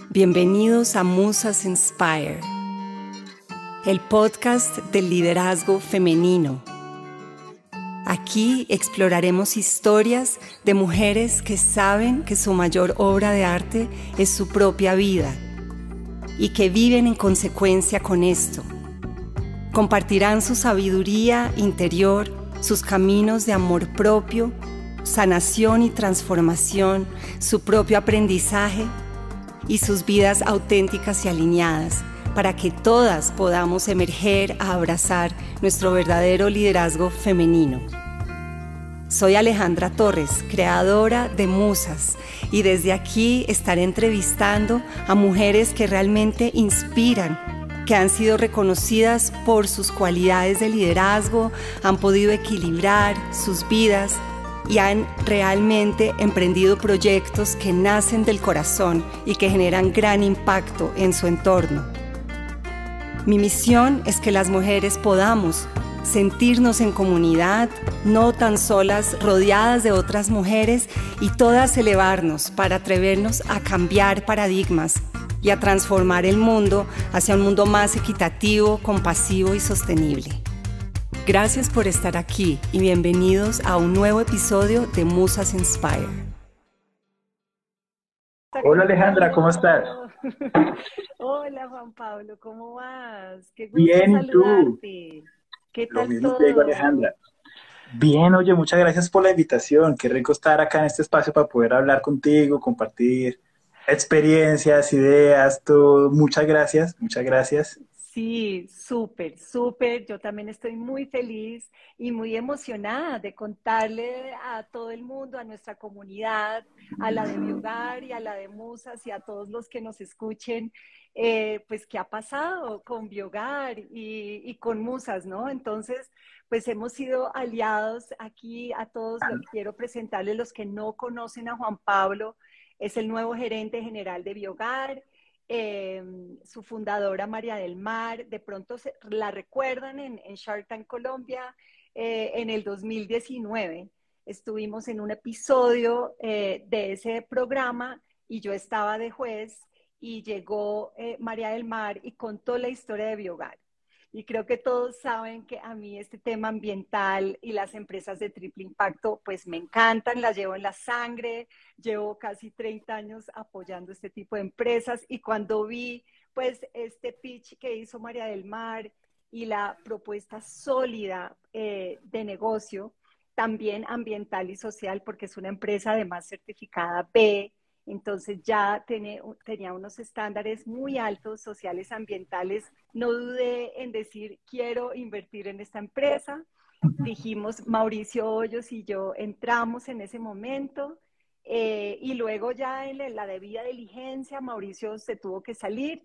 Bienvenidos a Musas Inspire, el podcast del liderazgo femenino. Aquí exploraremos historias de mujeres que saben que su mayor obra de arte es su propia vida y que viven en consecuencia con esto. Compartirán su sabiduría interior, sus caminos de amor propio, sanación y transformación, su propio aprendizaje y sus vidas auténticas y alineadas para que todas podamos emerger a abrazar nuestro verdadero liderazgo femenino. Soy Alejandra Torres, creadora de Musas, y desde aquí estaré entrevistando a mujeres que realmente inspiran, que han sido reconocidas por sus cualidades de liderazgo, han podido equilibrar sus vidas y han realmente emprendido proyectos que nacen del corazón y que generan gran impacto en su entorno. Mi misión es que las mujeres podamos sentirnos en comunidad, no tan solas, rodeadas de otras mujeres y todas elevarnos para atrevernos a cambiar paradigmas y a transformar el mundo hacia un mundo más equitativo, compasivo y sostenible. Gracias por estar aquí y bienvenidos a un nuevo episodio de Musas Inspire. Hola Alejandra, ¿cómo estás? Hola Juan Pablo, ¿cómo vas? Qué gusto Bien, ¿y tú? saludarte. ¿Qué Lo tal mismo te digo, todo? Alejandra. Bien, oye, muchas gracias por la invitación. Qué rico estar acá en este espacio para poder hablar contigo, compartir experiencias, ideas, todo. Muchas gracias, muchas gracias. Sí, súper, súper. Yo también estoy muy feliz y muy emocionada de contarle a todo el mundo, a nuestra comunidad, a la de Biogar y a la de Musas y a todos los que nos escuchen, pues qué ha pasado con Biogar y con Musas, ¿no? Entonces, pues hemos sido aliados aquí a todos. Quiero presentarles los que no conocen a Juan Pablo. Es el nuevo gerente general de Biogar. eh, Su fundadora María del Mar, de pronto la recuerdan en Shark Tank Colombia en el 2019. Estuvimos en un episodio de ese programa y yo estaba de juez y llegó María del Mar y contó la historia de Biogar. Y creo que todos saben que a mí este tema ambiental y las empresas de triple impacto pues me encantan, las llevo en la sangre, llevo casi 30 años apoyando este tipo de empresas y cuando vi pues este pitch que hizo María del Mar y la propuesta sólida de negocio, también ambiental y social, porque es una empresa además certificada B, entonces ya tenía unos estándares muy altos sociales, ambientales. No dudé en decir, quiero invertir en esta empresa. Dijimos, Mauricio Hoyos y yo entramos en ese momento y luego ya en la debida diligencia, Mauricio se tuvo que salir.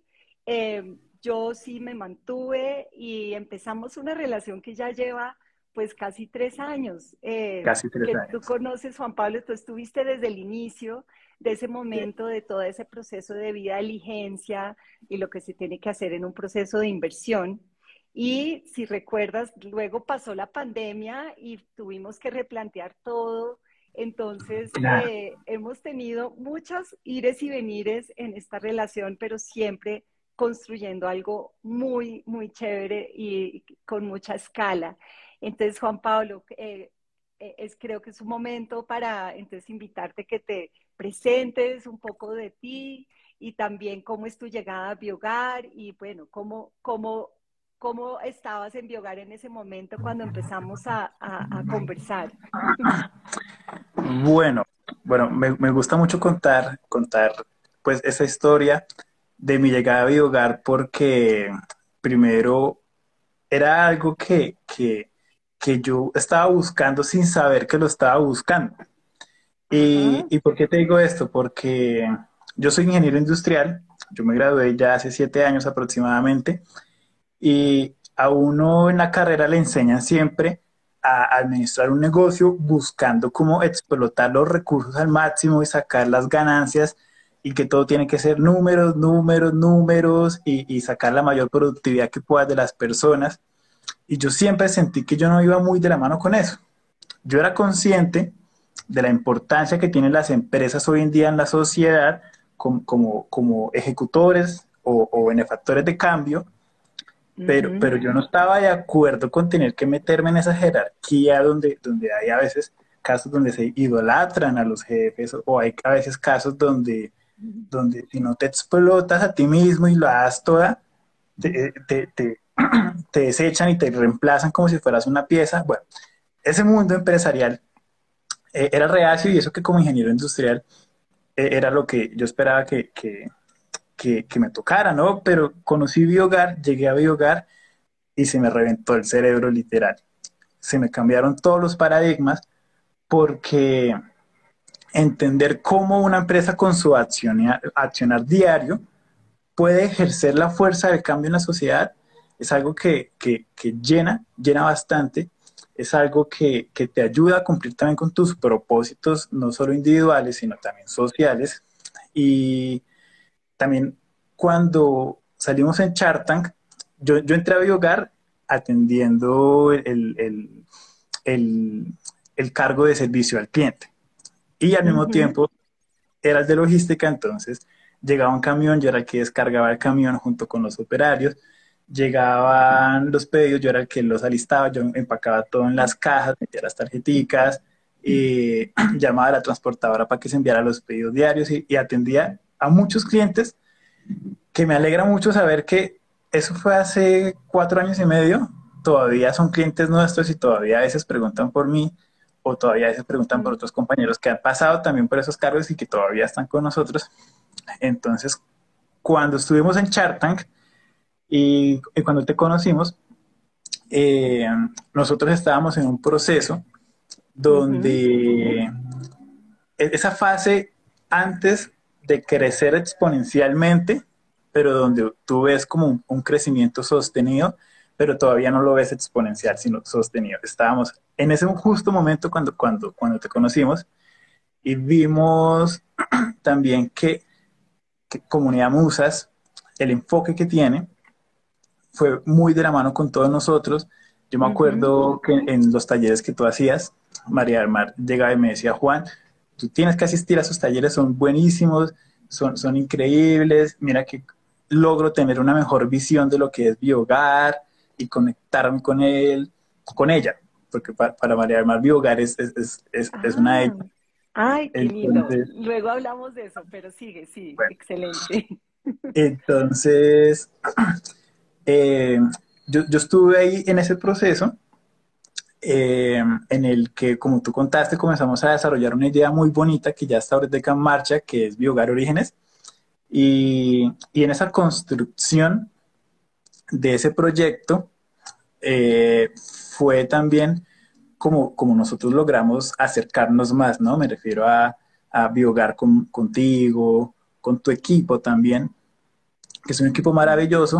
Yo sí me mantuve y empezamos una relación que ya lleva pues casi 3 años, Casi tres que tú años. conoces, Juan Pablo, tú estuviste desde el inicio de ese Sí. momento, de todo ese proceso de vida diligencia y lo que se tiene que hacer en un proceso de inversión. Y si recuerdas, luego pasó la pandemia y tuvimos que replantear todo. Entonces, Claro. hemos tenido muchos ires y venires en esta relación, pero siempre construyendo algo muy, muy chévere y con mucha escala. Entonces, Juan Pablo, creo que es un momento para entonces invitarte que te presentes un poco de ti y también cómo es tu llegada a Biogar y bueno, cómo estabas en Biogar en ese momento cuando empezamos a conversar. Bueno, me gusta mucho contar pues esa historia de mi llegada a Hogar porque primero era algo que yo estaba buscando sin saber que lo estaba buscando. Ajá. ¿Y por qué te digo esto? Porque yo soy ingeniero industrial, yo me gradué ya hace 7 años aproximadamente, y a uno en la carrera le enseñan siempre a administrar un negocio buscando cómo explotar los recursos al máximo y sacar las ganancias y que todo tiene que ser números, números, números y sacar la mayor productividad que puedas de las personas. Y yo siempre sentí que yo no iba muy de la mano con eso. Yo era consciente de la importancia que tienen las empresas hoy en día en la sociedad, como ejecutores o benefactores de cambio, pero yo no estaba de acuerdo con tener que meterme en esa jerarquía donde hay a veces casos donde se idolatran a los jefes, o hay a veces casos donde si no te explotas a ti mismo y lo das toda, te desechan y te reemplazan como si fueras una pieza. Bueno, ese mundo empresarial era reacio, y eso que como ingeniero industrial era lo que yo esperaba que me tocara, ¿no? Pero conocí Biogar, llegué a Biogar y se me reventó el cerebro literal. Se me cambiaron todos los paradigmas, porque entender cómo una empresa con su accionar diario puede ejercer la fuerza del cambio en la sociedad es algo que llena bastante, es algo que te ayuda a cumplir también con tus propósitos, no solo individuales, sino también sociales. Y también cuando salimos en Shark Tank, yo entré a Biogar atendiendo el, el cargo de servicio al cliente. Y al mismo Ujú. tiempo era el de logística, entonces llegaba un camión, yo era el que descargaba el camión junto con los operarios, llegaban los pedidos, yo era el que los alistaba, yo empacaba todo en las cajas, metía las tarjeticas, llamaba a la transportadora para que se enviara los pedidos diarios, y atendía a muchos clientes, que me alegra mucho saber que eso fue hace 4 años y medio. Todavía son clientes nuestros y todavía a veces preguntan por mí, o todavía a veces preguntan por Mm. otros compañeros que han pasado también por esos cargos y que todavía están con nosotros. Entonces, cuando estuvimos en Shark Tank y cuando te conocimos, eh, nosotros estábamos en un proceso Ujú. donde esa fase antes de crecer exponencialmente, pero donde tú ves como un crecimiento sostenido, pero todavía no lo ves exponencial, sino sostenido. Estábamos en ese justo momento cuando te conocimos, y vimos también que Comunidad Musas, el enfoque que tiene, fue muy de la mano con todos nosotros. Yo me Ujú. acuerdo que en los talleres que tú hacías, María del Mar llegaba y me decía: Juan, tú tienes que asistir a esos talleres, son buenísimos, son increíbles, mira que logro tener una mejor visión de lo que es Biogar y conectarme con ella, porque para María del Mar Biogar es una de Ah, ellas. ay, qué lindo. Entonces, Luego hablamos de eso, pero sigue, sí, bueno, excelente. entonces eh, yo estuve ahí en ese proceso, en el que, como tú contaste, comenzamos a desarrollar una idea muy bonita que ya está ahorita en marcha, que es Biogar Orígenes. Y en esa construcción de ese proyecto fue también como nosotros logramos acercarnos más, ¿no? Me refiero a Biogar contigo, con tu equipo también, que es un equipo Ujú. maravilloso.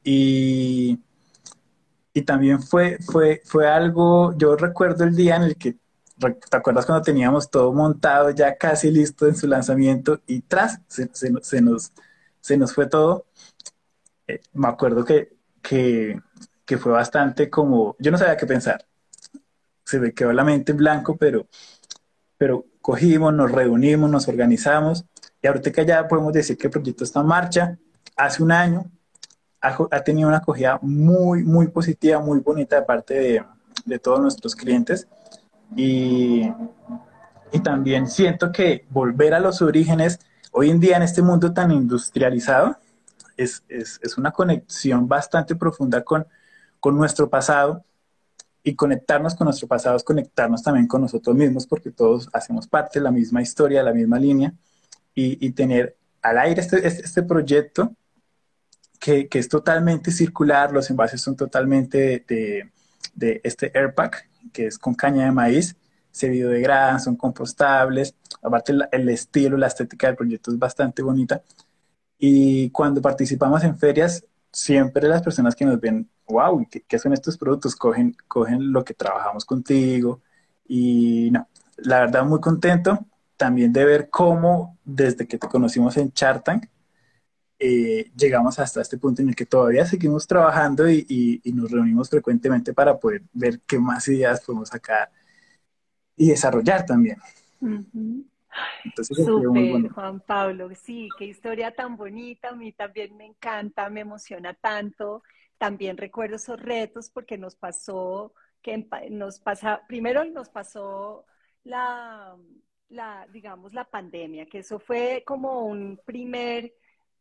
Y también fue algo, yo recuerdo el día en el que, ¿te acuerdas cuando teníamos todo montado, ya casi listo en su lanzamiento, y tras, se nos fue todo? Me acuerdo que fue bastante como, yo no sabía qué pensar, se me quedó la mente en blanco, pero cogimos, nos reunimos, nos organizamos, y ahorita que ya podemos decir que el proyecto está en marcha. Hace un año ha tenido una acogida muy, muy positiva, muy bonita de parte de todos nuestros clientes. Y, y también siento que volver a los orígenes, hoy en día en este mundo tan industrializado, es una conexión bastante profunda con nuestro pasado, y conectarnos con nuestro pasado es conectarnos también con nosotros mismos, porque todos hacemos parte de la misma historia, de la misma línea, y tener al aire este proyecto que es totalmente circular. Los envases son totalmente de este Airpack, que es con caña de maíz, se biodegradan, son compostables. Aparte, el estilo, la estética del proyecto es bastante bonita. Y cuando participamos en ferias, siempre las personas que nos ven, wow, ¿qué son estos productos? Cogen lo que trabajamos contigo. Y no, la verdad, muy contento también de ver cómo desde que te conocimos en Shark Tank, llegamos hasta este punto en el que todavía seguimos trabajando, y nos reunimos frecuentemente para poder ver qué más ideas podemos sacar y desarrollar también. Ujú. Entonces ha sido muy Súper, bueno. Juan Pablo. Sí, qué historia tan bonita. A mí también me encanta, me emociona tanto. También recuerdo esos retos porque nos pasó nos pasa, primero nos pasó la, digamos, la pandemia, que eso fue como un primer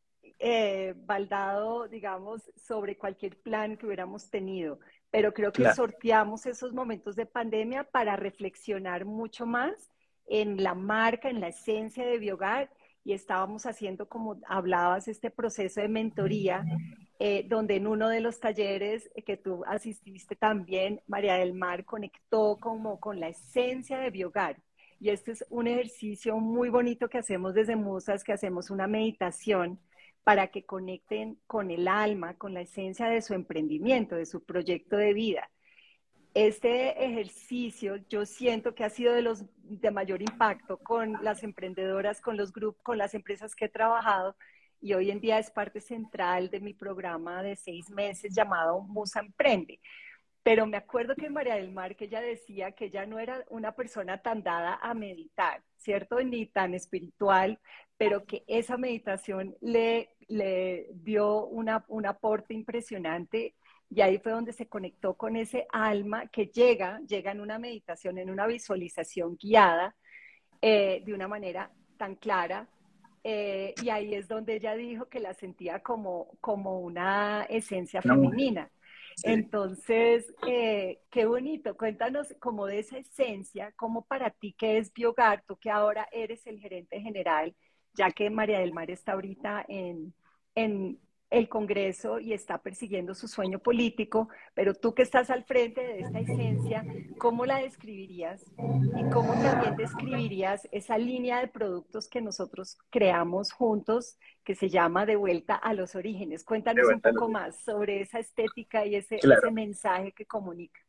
baldado, digamos, sobre cualquier plan que hubiéramos tenido. Pero creo que Claro, sorteamos esos momentos de pandemia para reflexionar mucho más en la marca, en la esencia de Biogar, y estábamos haciendo, como hablabas, este proceso de mentoría, donde en uno de los talleres que tú asististe también, María del Mar conectó como con la esencia de Biogar. Y este es un ejercicio muy bonito que hacemos desde Musas, que hacemos una meditación para que conecten con el alma, con la esencia de su emprendimiento, de su proyecto de vida. Este ejercicio yo siento que ha sido de los de mayor impacto con las emprendedoras, con los grupos, con las empresas que he trabajado, y hoy en día es parte central de mi programa de 6 meses llamado Musa Emprende. Pero me acuerdo que María del Mar, que ella decía que ella no era una persona tan dada a meditar, ¿cierto? Ni tan espiritual, pero que esa meditación le dio un aporte impresionante, y ahí fue donde se conectó con ese alma que llega en una meditación, en una visualización guiada, de una manera tan clara. Y ahí es donde ella dijo que la sentía como una esencia una mujer. femenina. Sí. Entonces, qué bonito. Cuéntanos como de esa esencia, cómo para ti qué es Biogar, tú que ahora eres el gerente general, ya que María del Mar está ahorita en el Congreso y está persiguiendo su sueño político, pero tú que estás al frente de esta esencia, ¿cómo la describirías? ¿Y cómo también describirías esa línea de productos que nosotros creamos juntos, que se llama De vuelta a los orígenes? De Cuéntanos un vuelta a poco más sobre esa estética y ese Claro. mensaje que comunica.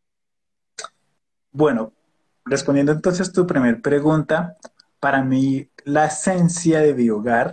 Bueno, respondiendo entonces tu primer pregunta, para mí la esencia de Biogar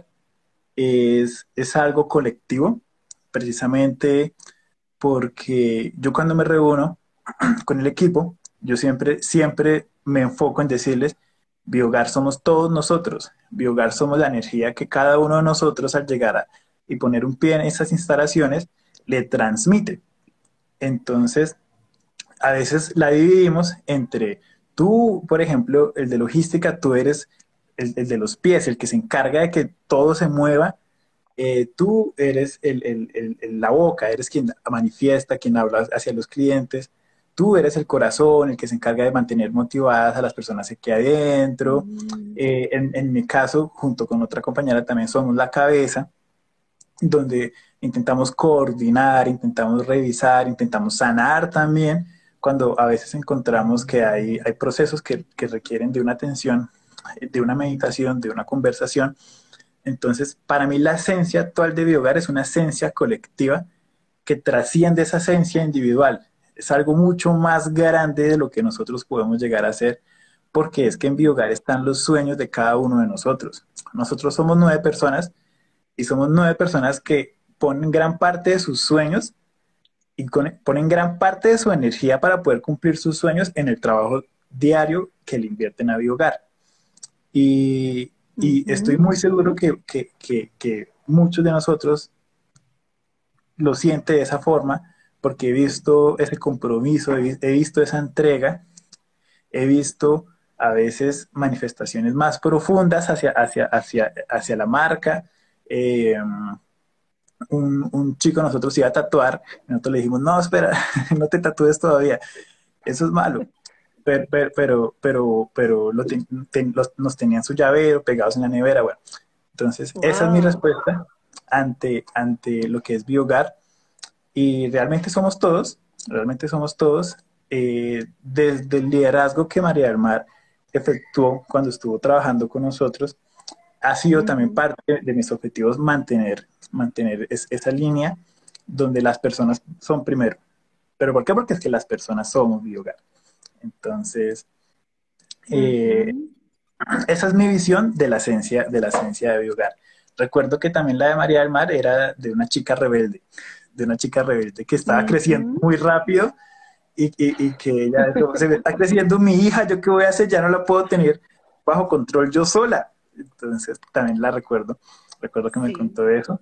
es algo colectivo, precisamente porque yo cuando me reúno con el equipo, yo siempre me enfoco en decirles, Biogar somos todos nosotros, Biogar somos la energía que cada uno de nosotros al llegar y poner un pie en esas instalaciones le transmite. Entonces, a veces la dividimos entre tú, por ejemplo, el de logística, tú eres el de los pies, el que se encarga de que todo se mueva. Tú eres la boca, eres quien manifiesta, quien habla hacia los clientes. Tú eres el corazón, el que se encarga de mantener motivadas a las personas aquí adentro. Mm, En mi caso, junto con otra compañera, también somos la cabeza, donde intentamos coordinar, intentamos revisar, intentamos sanar también, cuando a veces encontramos que hay procesos que requieren de una atención, de una meditación, de una conversación. Entonces, para mí la esencia actual de Biogar es una esencia colectiva que trasciende esa esencia individual. Es algo mucho más grande de lo que nosotros podemos llegar a ser, porque es que en Biogar están los sueños de cada uno de nosotros. Nosotros somos 9 personas y somos 9 personas que ponen gran parte de sus sueños y ponen gran parte de su energía para poder cumplir sus sueños en el trabajo diario que le invierten a Biogar. Y, y estoy ujú. muy seguro que muchos de nosotros lo sienten de esa forma porque he visto ese compromiso, he visto esa entrega, he visto a veces manifestaciones más profundas hacia la marca. Eh, un chico nosotros iba a tatuar, y nosotros le dijimos, no, espera, no te tatúes todavía, eso es malo. Pero nos tenían su llavero pegados en la nevera. Bueno, entonces esa es mi Wow. respuesta ante lo que es Biogar. Y realmente somos todos, desde el liderazgo que María del Mar efectuó cuando estuvo trabajando con nosotros, ha sido también Ujú. parte de mis objetivos mantener esa línea donde las personas son primero. ¿Pero por qué? Porque es que las personas somos Biogar. Entonces, eh, Ujú. esa es mi visión de la esencia de Biogar. Recuerdo que también la de María del Mar era de una chica rebelde que estaba creciendo Ujú. muy rápido y que ella dijo, se me está creciendo mi hija, ¿yo qué voy a hacer? Ya no la puedo tener. bajo control yo sola. Entonces también la recuerdo que me Sí. contó eso.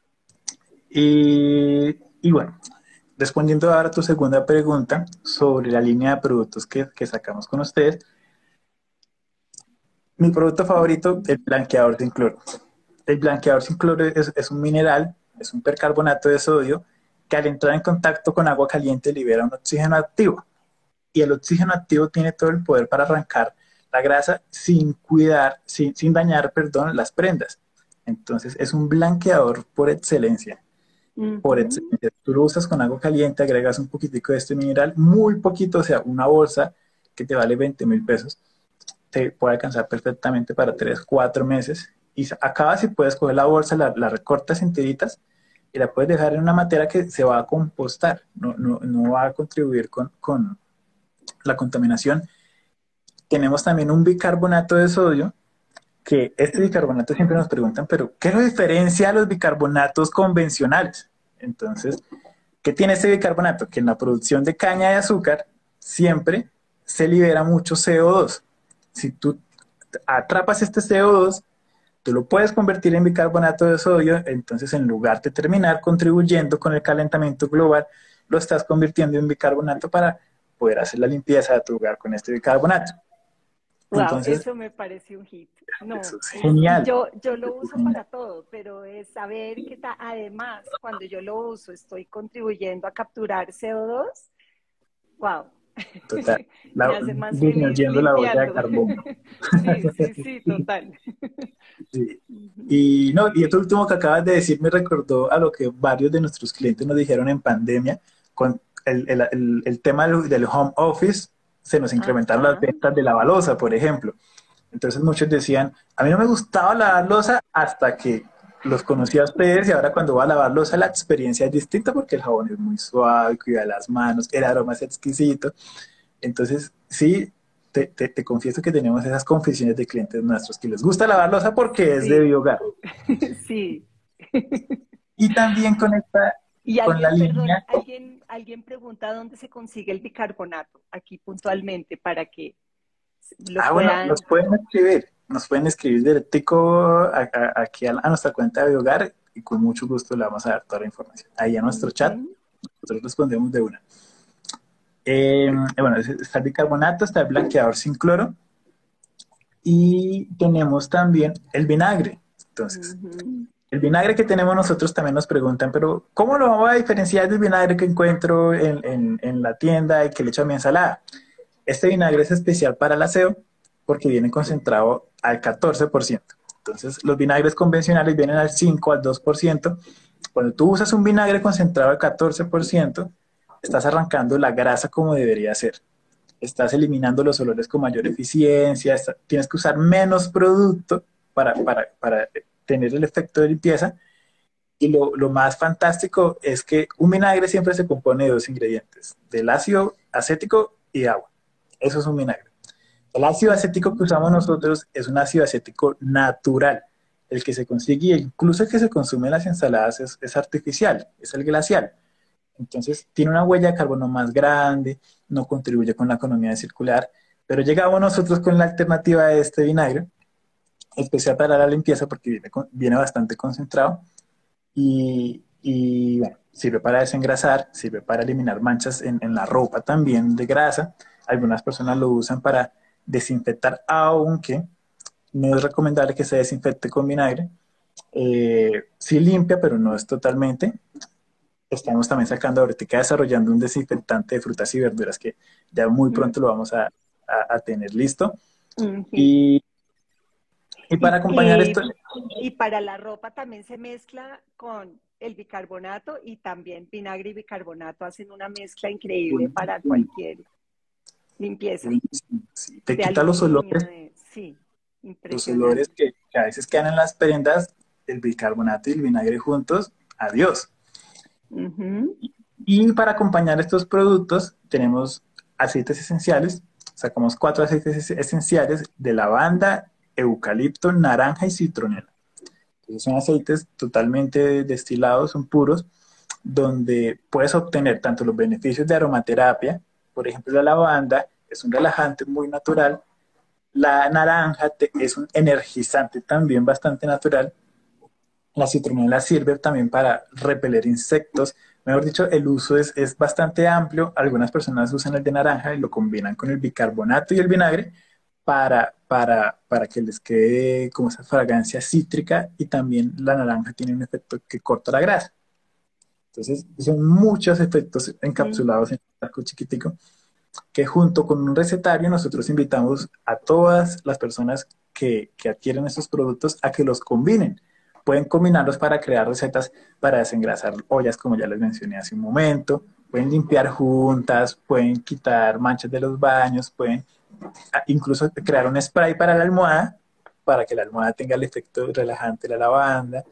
Y bueno, respondiendo ahora a tu segunda pregunta sobre la línea de productos que sacamos con ustedes, mi producto favorito, el blanqueador sin cloro. El blanqueador sin cloro es un mineral, es un percarbonato de sodio que al entrar en contacto con agua caliente libera un oxígeno activo. Y el oxígeno activo tiene todo el poder para arrancar la grasa sin dañar, perdón, las prendas. Entonces es un blanqueador por excelencia. Por Ujú. excelencia. Tú lo usas con agua caliente, agregas un poquitico de este mineral, muy poquito, o sea, una bolsa que te vale 20.000 pesos, te puede alcanzar perfectamente para 3 4 meses. Y acabas y puedes coger la bolsa, la recortas en tiritas y la puedes dejar en una matera que se va a compostar, no va a contribuir con la contaminación. Tenemos también un bicarbonato de sodio, que este bicarbonato siempre nos preguntan, pero ¿qué lo diferencia a los bicarbonatos convencionales? Entonces, ¿qué tiene este bicarbonato? Que en la producción de caña de azúcar siempre se libera mucho CO2. Si tú atrapas este CO2, tú lo puedes convertir en bicarbonato de sodio, entonces en lugar de terminar contribuyendo con el calentamiento global, lo estás convirtiendo en bicarbonato para poder hacer la limpieza de tu hogar con este bicarbonato. Wow, Entonces, eso me parece un hit. eso No, es y genial. yo lo Es uso genial. para todo, pero es saber que además cuando yo lo uso estoy contribuyendo a capturar CO2. Wow, Total. me hace más feliz Disminuyendo la huella de limpiando. carbono. Sí, sí, sí, total. Sí. Ujú. Y no, y esto último que acabas de decir me recordó a lo que varios de nuestros clientes nos dijeron en pandemia, con el tema del home office, se nos incrementaron las Ajá, ventas de la balosa, por ejemplo. Entonces muchos decían, a mí no me gustaba lavar losa hasta que los conocí a ustedes y ahora cuando voy a lavar losa la experiencia es distinta porque el jabón es muy suave, cuida las manos, el aroma es exquisito. Entonces, sí, te confieso que tenemos esas confesiones de clientes nuestros que les gusta lavar losa porque es de sí, biogas. sí. Y también conecta Y con la alguien, perdón, línea. alguien pregunta dónde se consigue el bicarbonato, aquí puntualmente, para que lo Ah, bueno, puedan. nos pueden escribir directico aquí a nuestra cuenta de Biogar y con mucho gusto le vamos a dar toda la información. Ahí a nuestro chat, Ujú, nosotros respondemos de una. Bueno, está el bicarbonato, está el blanqueador sin cloro y tenemos también el vinagre. Entonces, ujú. el vinagre que tenemos nosotros también nos preguntan, pero ¿cómo lo vamos a diferenciar del vinagre que encuentro en la tienda y que le echo a mi ensalada? Este vinagre es especial para el aseo porque viene concentrado al 14%. Entonces, los vinagres convencionales vienen al 5, al 2%. Cuando tú usas un vinagre concentrado al 14%, estás arrancando la grasa como debería ser. Estás eliminando los olores con mayor eficiencia, tienes que usar menos producto para tener el efecto de limpieza. Y lo más fantástico es que un vinagre siempre se compone de dos ingredientes, del ácido acético y agua. Eso es un vinagre. El ácido acético que usamos nosotros es un ácido acético natural. El que se consigue, incluso el que se consume en las ensaladas, es artificial, es el glacial. Entonces tiene una huella de carbono más grande, no contribuye con la economía circular, pero llegamos nosotros con la alternativa de este vinagre, especial para la limpieza porque viene bastante concentrado y bueno, sirve para desengrasar, sirve para eliminar manchas en la ropa también de grasa. Algunas personas lo usan para desinfectar, aunque no es recomendable que se desinfecte con vinagre. Sí limpia, pero no es totalmente. Estamos también sacando ahorita, desarrollando un desinfectante de frutas y verduras que ya muy pronto lo vamos a tener listo. Ujú. Y, y para Y, acompañar esto, y, y para la ropa también se mezcla con el bicarbonato y también vinagre y bicarbonato hacen una mezcla increíble para cualquier limpieza sí, te de quita aluminio, sí, los olores impresionante. que a veces quedan en las prendas, el bicarbonato y el vinagre juntos, adiós. Ujú. Y para acompañar estos productos tenemos aceites esenciales. Sacamos 4 aceites esenciales de lavanda, eucalipto, naranja y citronela. Entonces son aceites totalmente destilados, son puros, donde puedes obtener tanto los beneficios de aromaterapia, por ejemplo la lavanda es un relajante muy natural, La naranja es un energizante también bastante natural. La citronela sirve también para repeler insectos. Mejor dicho, el uso es bastante amplio. Algunas personas usan el de naranja y lo combinan con el bicarbonato y el vinagre para que les quede como esa fragancia cítrica, y también la naranja tiene un efecto que corta la grasa. Entonces, son muchos efectos Mm. encapsulados en un saco chiquitico que junto con un recetario nosotros invitamos a todas las personas que adquieren estos productos a que los combinen. Pueden combinarlos para crear recetas para desengrasar ollas, como ya les mencioné hace un momento. Pueden limpiar juntas, pueden quitar manchas de los baños, pueden incluso crear un spray para la almohada, para que la almohada tenga el efecto relajante de la lavanda.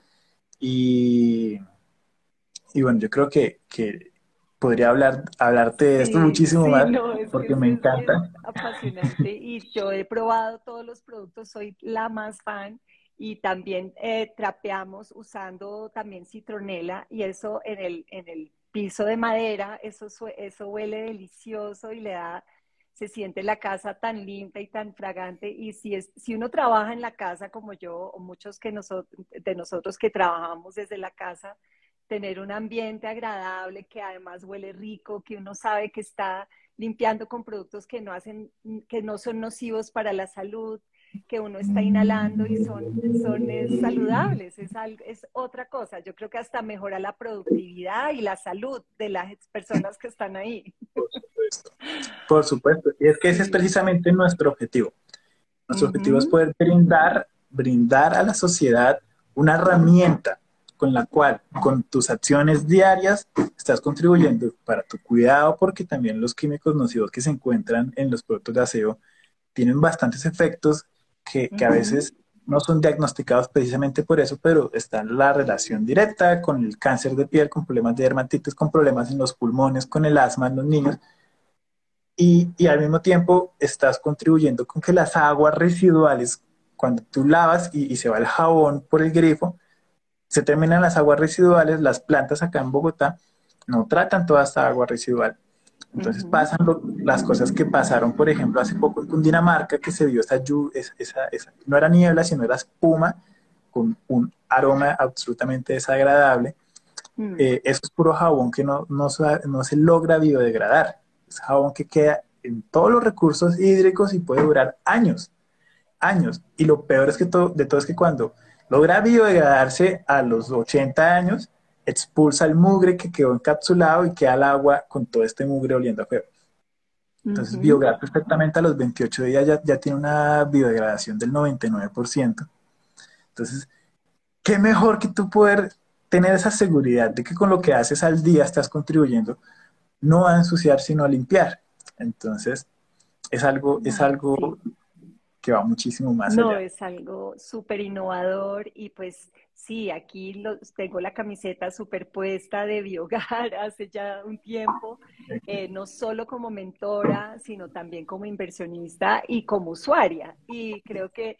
Y, y bueno, yo creo que podría hablarte de esto Sí, muchísimo sí, más, no, porque me es encanta. apasionante y yo he probado todos los productos, soy la más fan y también trapeamos usando también citronela y eso en el piso de madera, eso huele delicioso y le da, se siente la casa tan limpia y tan fragante y si uno trabaja en la casa como yo o muchos de nosotros que trabajamos desde la casa, tener un ambiente agradable, que además huele rico, que uno sabe que está limpiando con productos que no hacen, que no son nocivos para la salud, que uno está inhalando y son saludables, es otra cosa. Yo creo que hasta mejora la productividad y la salud de las personas que están ahí. Por supuesto. Por supuesto. Y es que ese es Sí. precisamente nuestro objetivo. Nuestro objetivo es Ujú. poder brindar a la sociedad una herramienta con la cual, con tus acciones diarias, estás contribuyendo para tu cuidado, porque también los químicos nocivos que se encuentran en los productos de aseo tienen bastantes efectos que a Ujú. veces no son diagnosticados precisamente por eso, pero está la relación directa con el cáncer de piel, con problemas de dermatitis, con problemas en los pulmones, con el asma en los niños, y al mismo tiempo estás contribuyendo con que las aguas residuales, cuando tú lavas y se va el jabón por el grifo, se terminan las aguas residuales. Las plantas acá en Bogotá no tratan toda esta agua residual. Entonces Ujú. pasan las cosas que pasaron, por ejemplo, hace poco en Cundinamarca, que se vio no era niebla, sino era espuma, con un aroma absolutamente desagradable. Mm. Eso es puro jabón que no se logra biodegradar. Es jabón que queda en todos los recursos hídricos y puede durar años, años. Y lo peor de todo es que cuando logra biodegradarse a los 80 años, expulsa el mugre que quedó encapsulado y queda el agua con todo este mugre oliendo a feo. Entonces, Ujú. biodegrada perfectamente a los 28 días ya tiene una biodegradación del 99%. Entonces, qué mejor que tú poder tener esa seguridad de que con lo que haces al día estás contribuyendo no a ensuciar, sino a limpiar. Entonces, es Ay, algo sí. que va muchísimo más No, allá. es algo súper innovador y pues sí, aquí tengo la camiseta superpuesta de Biogar hace ya un tiempo, no solo como mentora, sino también como inversionista y como usuaria. Y creo que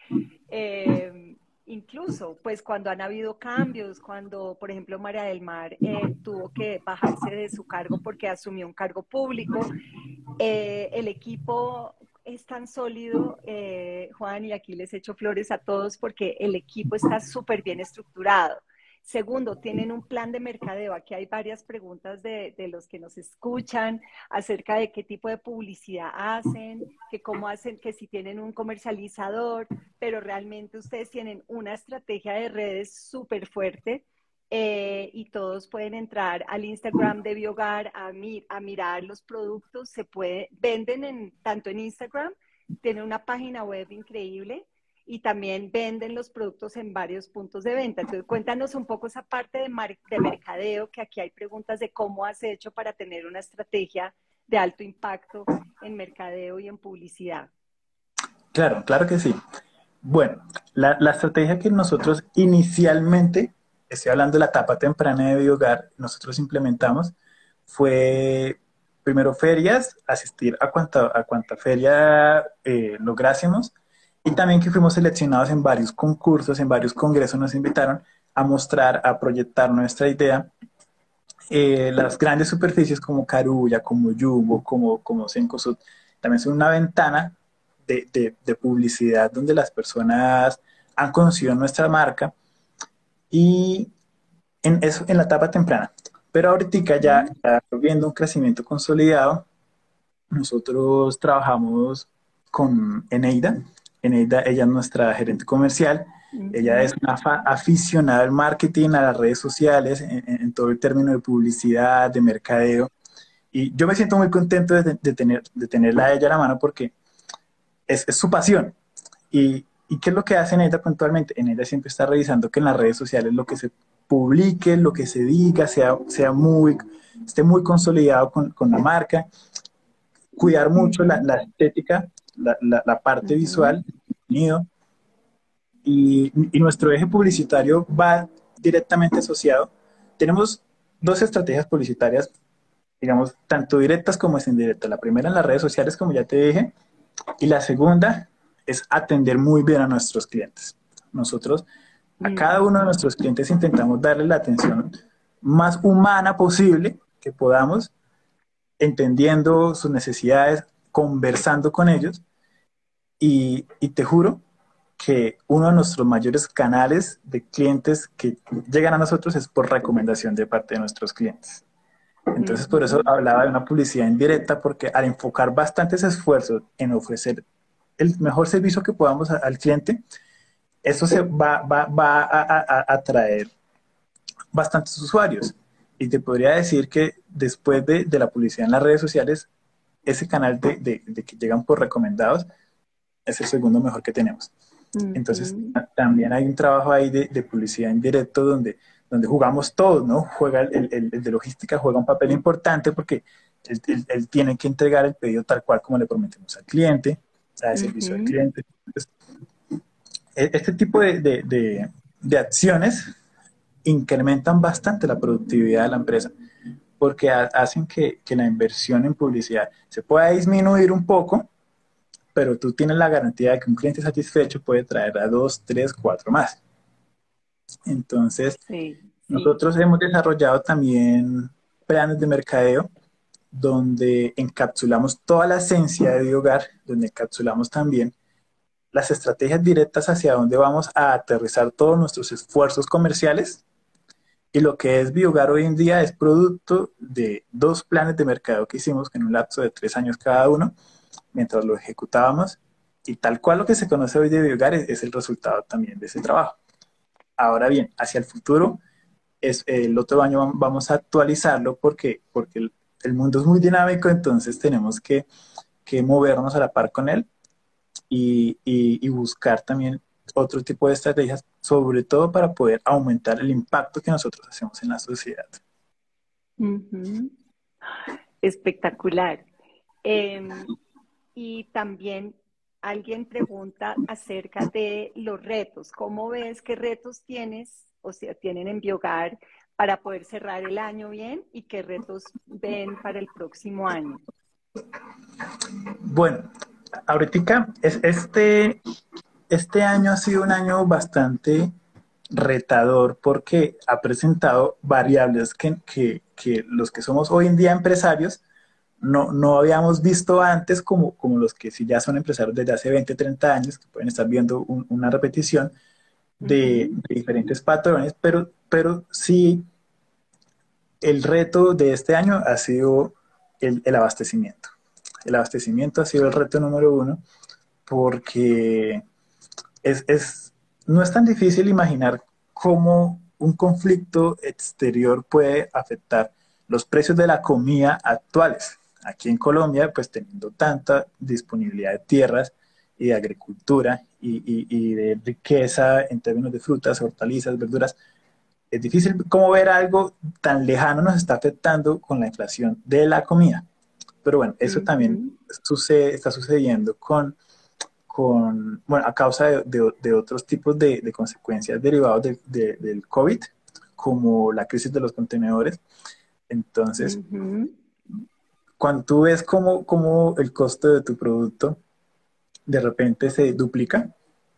incluso pues cuando han habido cambios, cuando por ejemplo María del Mar tuvo que bajarse de su cargo porque asumió un cargo público, el equipo es tan sólido, Juan, y aquí les echo flores a todos porque el equipo está súper bien estructurado. Segundo, tienen un plan de mercadeo. Aquí hay varias preguntas de los que nos escuchan acerca de qué tipo de publicidad hacen, que cómo hacen, que si tienen un comercializador, pero realmente ustedes tienen una estrategia de redes súper fuerte y todos pueden entrar al Instagram de Biogar a mirar los productos. Venden tanto en Instagram, tienen una página web increíble y también venden los productos en varios puntos de venta. Entonces, cuéntanos un poco esa parte de mercadeo, que aquí hay preguntas de cómo has hecho para tener una estrategia de alto impacto en mercadeo y en publicidad. Claro, claro que sí. Bueno, la estrategia que nosotros inicialmente, estoy hablando de la etapa temprana de Biogar, nosotros implementamos, fue primero ferias, asistir a cuanta feria lográsemos, y también que fuimos seleccionados en varios concursos, en varios congresos nos invitaron a mostrar, a proyectar nuestra idea. Las grandes superficies como Carulla, como Jumbo, como Cencosud, también son una ventana de publicidad donde las personas han conocido nuestra marca y eso en la etapa temprana. Pero ahorita ya viendo un crecimiento consolidado, nosotros trabajamos con Eneida. Eneida, ella es nuestra gerente comercial. Ella es una aficionada al marketing, a las redes sociales, en todo el término de publicidad, de mercadeo. Y yo me siento muy contento de tenerla a ella a la mano porque es su pasión. ¿Y qué es lo que hace Eneida puntualmente? Eneida siempre está revisando que en las redes sociales lo que se publique, lo que se diga, esté muy consolidado con la marca, cuidar mucho la estética, la parte visual, el sonido, y nuestro eje publicitario va directamente asociado. Tenemos dos estrategias publicitarias, digamos, tanto directas como indirectas. La primera en las redes sociales, como ya te dije, y la segunda es atender muy bien a nuestros clientes. Nosotros, a cada uno de nuestros clientes intentamos darle la atención más humana posible que podamos, entendiendo sus necesidades, conversando con ellos, y te juro que uno de nuestros mayores canales de clientes que llegan a nosotros es por recomendación de parte de nuestros clientes. Entonces, por eso hablaba de una publicidad indirecta, porque al enfocar bastantes esfuerzos en ofrecer el mejor servicio que podamos al cliente, eso se va a atraer bastantes usuarios. Y te podría decir que después de la publicidad en las redes sociales, ese canal de que llegan por recomendados es el segundo mejor que tenemos. Entonces, también hay un trabajo ahí de publicidad en directo donde jugamos todos, ¿no? Juega el de logística, juega un papel importante porque él tiene que entregar el pedido tal cual como le prometemos al cliente, al servicio al cliente. Entonces, este tipo de acciones incrementan bastante la productividad de la empresa porque hacen que la inversión en publicidad se pueda disminuir un poco, pero tú tienes la garantía de que un cliente satisfecho puede traer a 2, 3, 4 más. Entonces, nosotros hemos desarrollado también planes de mercadeo donde encapsulamos toda la esencia de Biogar, donde encapsulamos también las estrategias directas hacia donde vamos a aterrizar todos nuestros esfuerzos comerciales. Y lo que es Biogar hoy en día es producto de 2 planes de mercadeo que hicimos en un lapso de 3 años cada uno, mientras lo ejecutábamos, y tal cual lo que se conoce hoy de Biogar es el resultado también de ese trabajo. Ahora bien, hacia el futuro, el otro año vamos a actualizarlo porque el mundo es muy dinámico, entonces tenemos que movernos a la par con él y buscar también otro tipo de estrategias, sobre todo para poder aumentar el impacto que nosotros hacemos en la sociedad. Espectacular. Y también alguien pregunta acerca de los retos. ¿Cómo ves qué retos tienen en Biogar para poder cerrar el año bien y qué retos ven para el próximo año? Bueno, ahorita este año ha sido un año bastante retador porque ha presentado variables que los que somos hoy en día empresarios no habíamos visto antes, como los que sí ya son empresarios desde hace 20, 30 años, que pueden estar viendo una repetición de diferentes patrones, pero sí el reto de este año ha sido el abastecimiento. El abastecimiento ha sido el reto número 1 porque no es tan difícil imaginar cómo un conflicto exterior puede afectar los precios de la comida actuales. Aquí en Colombia, pues teniendo tanta disponibilidad de tierras y de agricultura y de riqueza en términos de frutas, hortalizas, verduras, es difícil como ver algo tan lejano nos está afectando con la inflación de la comida. Pero bueno, eso también está sucediendo bueno, a causa de otros tipos de consecuencias derivados del COVID, como la crisis de los contenedores. Entonces, cuando tú ves cómo el costo de tu producto de repente se duplica,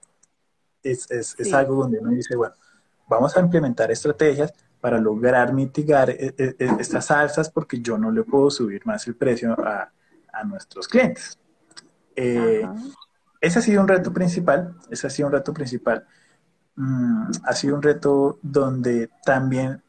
es algo donde uno dice, bueno, vamos a implementar estrategias para lograr mitigar estas alzas porque yo no le puedo subir más el precio a nuestros clientes. ese ha sido un reto principal, ese ha sido un reto principal. Ha sido un reto donde también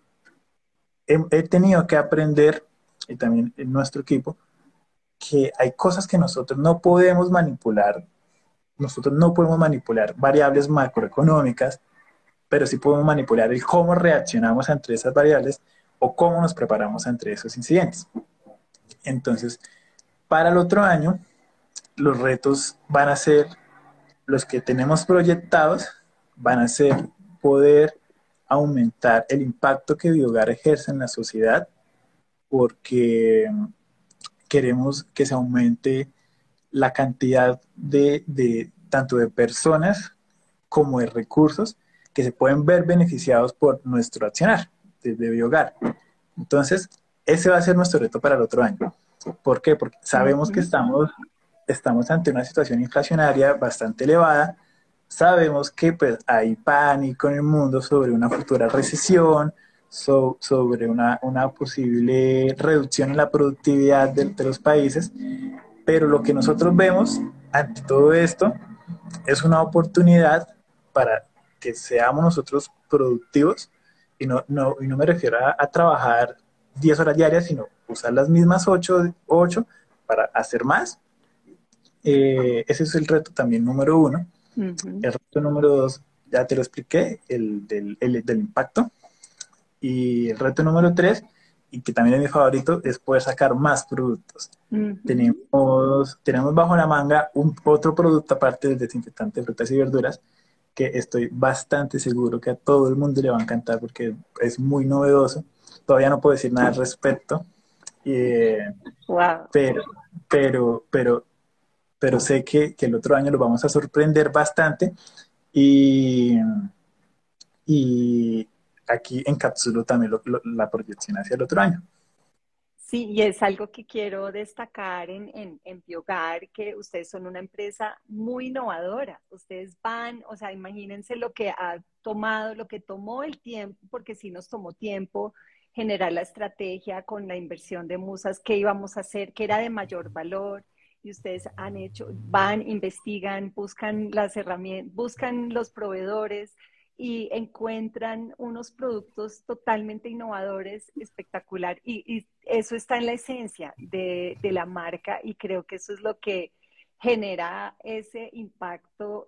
he tenido que aprender, y también en nuestro equipo, que hay cosas que nosotros no podemos manipular. Nosotros no podemos manipular variables macroeconómicas, pero sí podemos manipular el cómo reaccionamos ante esas variables o cómo nos preparamos ante esos incidentes. Entonces, para el otro año, los retos van a ser los que tenemos proyectados, van a ser poder aumentar el impacto que Biogar ejerce en la sociedad, porque queremos que se aumente la cantidad de tanto de personas como de recursos que se pueden ver beneficiados por nuestro accionar desde Biogar. Entonces, ese va a ser nuestro reto para el otro año. ¿Por qué? Porque sabemos que estamos ante una situación inflacionaria bastante elevada, sabemos que pues, hay pánico en el mundo sobre una futura recesión, sobre una posible reducción en la productividad de los países, pero lo que nosotros vemos ante todo esto es una oportunidad para que seamos nosotros productivos y no me refiero a trabajar 10 horas diarias, sino usar las mismas 8 para hacer más. Ese es el reto también número uno. Ujú. El reto número dos, ya te lo expliqué, el del impacto. Y el reto número tres, y que también es mi favorito, es poder sacar más productos. Ujú. Tenemos bajo la manga otro producto aparte del desinfectante de frutas y verduras que estoy bastante seguro que a todo el mundo le va a encantar porque es muy novedoso. Todavía no puedo decir nada al respecto, eh, Wow. pero, pero, pero, pero sé que el otro año lo vamos a sorprender bastante y, y aquí encapsulo también la proyección hacia el otro año. Sí, y es algo que quiero destacar en Biogar, que ustedes son una empresa muy innovadora. Ustedes van, o sea, imagínense lo que ha tomado, lo que tomó el tiempo, porque sí nos tomó tiempo generar la estrategia con la inversión de Musas, qué íbamos a hacer, qué era de mayor valor. Y ustedes han hecho, van, investigan, buscan las herramientas, buscan los proveedores, y encuentran unos productos totalmente innovadores, espectacular. Y eso está en la esencia de la marca y creo que eso es lo que genera ese impacto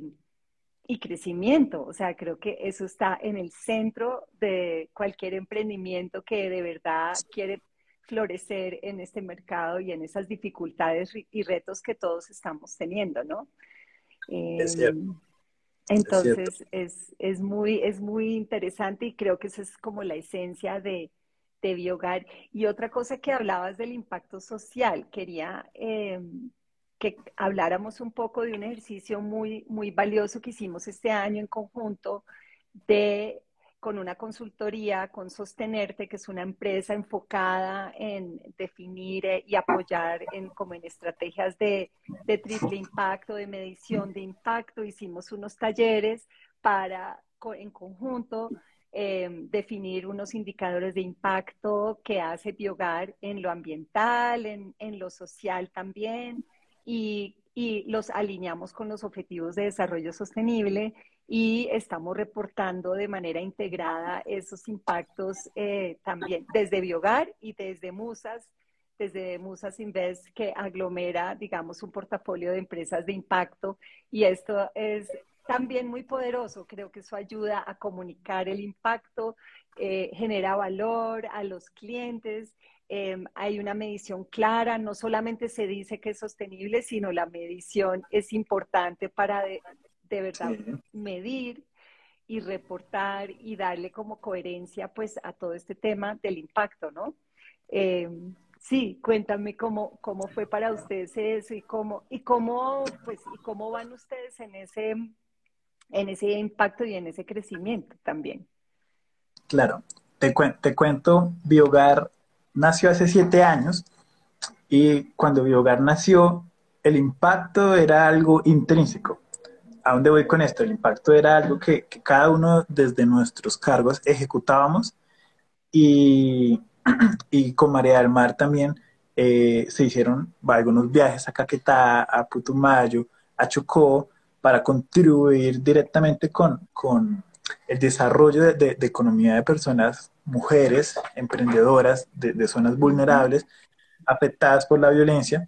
y crecimiento. O sea, creo que eso está en el centro de cualquier emprendimiento que de verdad quiere florecer en este mercado y en esas dificultades y retos que todos estamos teniendo, ¿no? Es Eh, cierto, es cierto. entonces es muy interesante y creo que esa es como la esencia de Biogar. Y otra cosa que hablabas del impacto social, quería que habláramos un poco de un ejercicio muy valioso que hicimos este año en conjunto de con una consultoría, con Sostenerte, que es una empresa enfocada en definir y apoyar como en estrategias de triple impacto, de medición de impacto. Hicimos unos talleres para, en conjunto, definir unos indicadores de impacto que hace Biogar en lo ambiental, en lo social también, y los alineamos con los objetivos de desarrollo sostenible y estamos reportando de manera integrada esos impactos también desde Biogar y desde Musas Invest, que aglomera, digamos, un portafolio de empresas de impacto. Y esto es también muy poderoso. Creo que eso ayuda a comunicar el impacto, genera valor a los clientes. Hay una medición clara, no solamente se dice que es sostenible, sino la medición es importante para de verdad Sí. medir y reportar y darle como coherencia pues a todo este tema del impacto, ¿no? Eh, sí, cuéntame cómo fue para ustedes eso y cómo van ustedes en ese impacto y en ese crecimiento también. Claro, te cuento, Biogar nació hace 7 años y cuando Biogar nació, el impacto era algo intrínseco. ¿A dónde voy con esto? El impacto era algo que cada uno desde nuestros cargos ejecutábamos y, y con María del Mar también se hicieron algunos viajes a Caquetá, a Putumayo, a Chocó para contribuir directamente con el desarrollo de economía de personas, mujeres, emprendedoras de zonas Ujú. vulnerables afectadas por la violencia.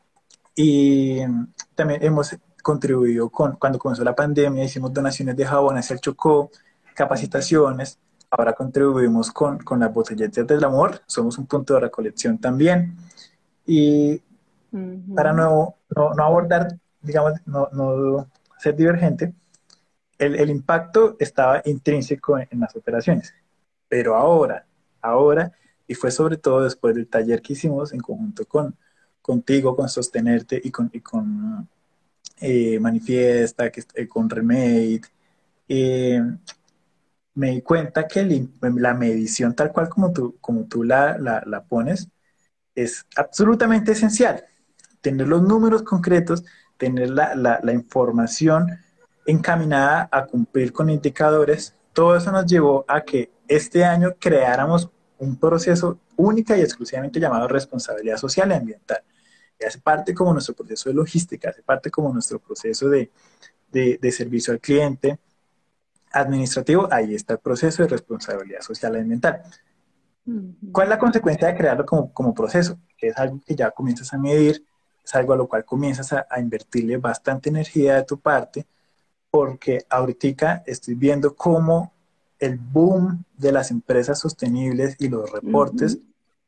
Y también hemos contribuido cuando comenzó la pandemia, hicimos donaciones de jabón hacia el Chocó, capacitaciones. Ahora contribuimos con las botelletas del amor, somos un punto de recolección también. Y para Ujú. no abordar, digamos, no ser divergente, el impacto estaba intrínseco en las operaciones. Pero ahora, y fue sobre todo después del taller que hicimos en conjunto contigo, con Sostenerte y con Manifiesta, con Remade, eh, me di cuenta que la medición tal cual como tú la pones es absolutamente esencial. Tener los números concretos, tener la información encaminada a cumplir con indicadores, todo eso nos llevó a que este año creáramos un proceso única y exclusivamente llamado responsabilidad social y ambiental. Y hace parte como nuestro proceso de logística, hace parte como nuestro proceso de servicio al cliente administrativo, ahí está el proceso de responsabilidad social y ambiental. ¿Cuál es Ujú. la consecuencia de crearlo como proceso? Que es algo que ya comienzas a medir, es algo a lo cual comienzas a invertirle bastante energía de tu parte, porque ahorita estoy viendo cómo el boom de las empresas sostenibles y los reportes Ujú.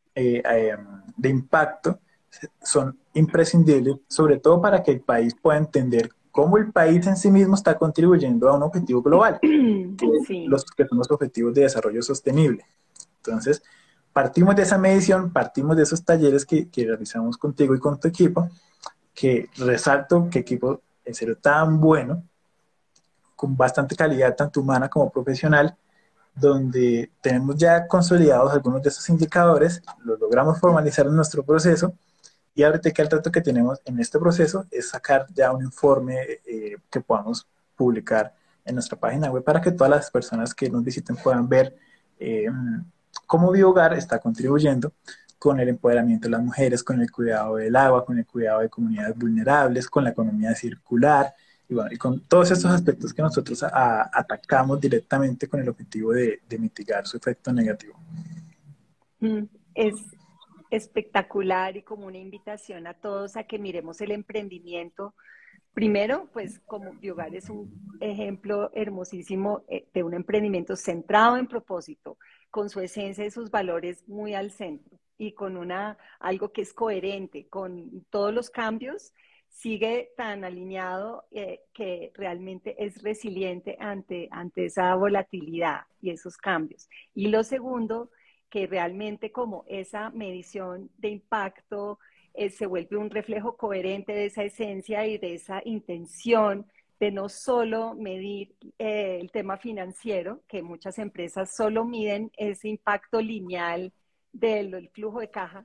de impacto son imprescindibles, sobre todo para que el país pueda entender cómo el país en sí mismo está contribuyendo a un objetivo global, Sí. que son los objetivos de desarrollo sostenible. Entonces, partimos de esa medición, partimos de esos talleres que realizamos contigo y con tu equipo, que resalto que equipo en serio tan bueno, con bastante calidad tanto humana como profesional, donde tenemos ya consolidados algunos de esos indicadores, los logramos formalizar en nuestro proceso y ahorita que el reto que tenemos en este proceso es sacar ya un informe que podamos publicar en nuestra página web para que todas las personas que nos visiten puedan ver eh, cómo Biohogar está contribuyendo con el empoderamiento de las mujeres, con el cuidado del agua, con el cuidado de comunidades vulnerables, con la economía circular y, bueno, y con todos estos aspectos que nosotros atacamos directamente con el objetivo de mitigar su efecto negativo. Mm, Es espectacular y como una invitación a todos a que miremos el emprendimiento. Primero, pues como Biogar es un ejemplo hermosísimo de un emprendimiento centrado en propósito, con su esencia y sus valores muy al centro y con algo que es coherente con todos los cambios, sigue tan alineado que realmente es resiliente ante esa volatilidad y esos cambios. Y lo segundo, que realmente como esa medición de impacto se vuelve un reflejo coherente de esa esencia y de esa intención de no solo medir el tema financiero, que muchas empresas solo miden ese impacto lineal del flujo de caja.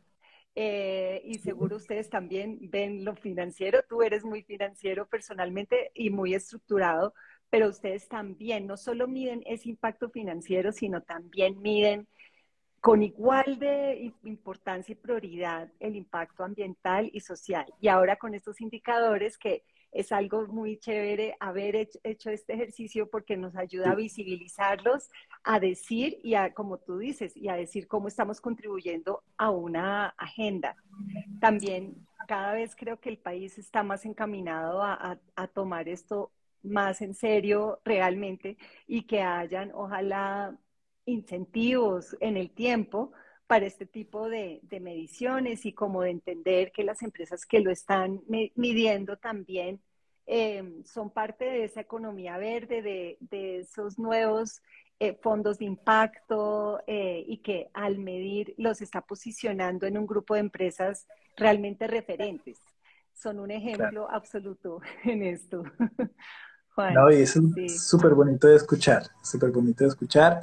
Y seguro ustedes también ven lo financiero, tú eres muy financiero personalmente y muy estructurado, pero ustedes también no solo miden ese impacto financiero, sino también miden con igual de importancia y prioridad el impacto ambiental y social. Y ahora con estos indicadores que es algo muy chévere haber hecho este ejercicio porque nos ayuda a visibilizarlos, a decir y a, como tú dices, y a decir cómo estamos contribuyendo a una agenda. También cada vez creo que el país está más encaminado a tomar esto más en serio realmente y que hayan, ojalá, incentivos en el tiempo para este tipo de mediciones y como de entender que las empresas que lo están midiendo también son parte de esa economía verde, de esos nuevos fondos de impacto y que al medir los está posicionando en un grupo de empresas realmente referentes. Son un Claro. ejemplo absoluto en esto. Juan, No, y eso es sí. súper bonito de escuchar, súper bonito de escuchar.